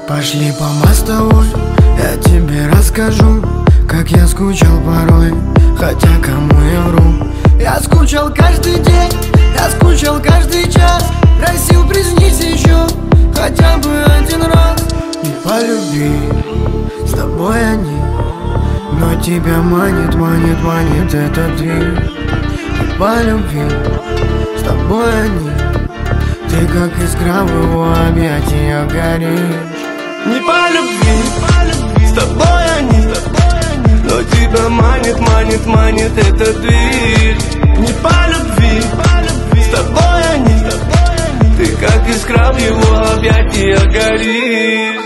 Пошли по мостовой, я тебе расскажу, как я скучал порой, хотя кому я вру. Я скучал каждый день, я скучал каждый час, просил приснись еще хотя бы один раз. Не по любви, с тобой они, но тебя манит, манит, манит этот дверь. Не по любви, с тобой они, ты как искра в его объятиях горишь. Не по любви, с тобой они, но тебя манит, манит, манит эта дверь. Не по любви, с тобой они, ты как искра в его объятиях горишь.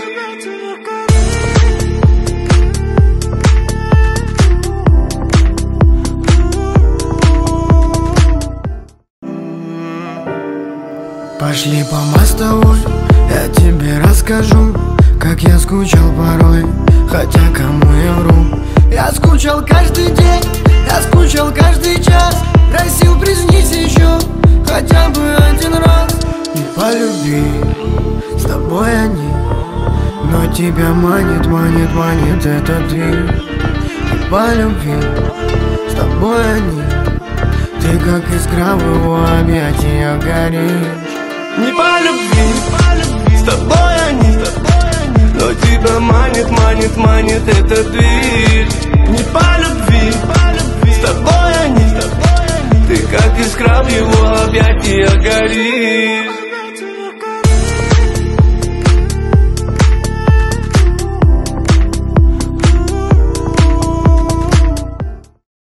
Пошли по мостовой, я тебе расскажу, как я скучал порой, хотя кому я вру. Я скучал каждый день, я скучал каждый час, просил приснись еще хотя бы один раз. Не по любви, с тобой они, но тебя манит, манит, манит этот дверь. Не по любви, с тобой они, ты как искра в его объятиях горишь. Не по любви, с тобой они, но тебя манит, манит, манит эта дверь. Не по любви, с тобой они, ты как искра в его объятиях горишь.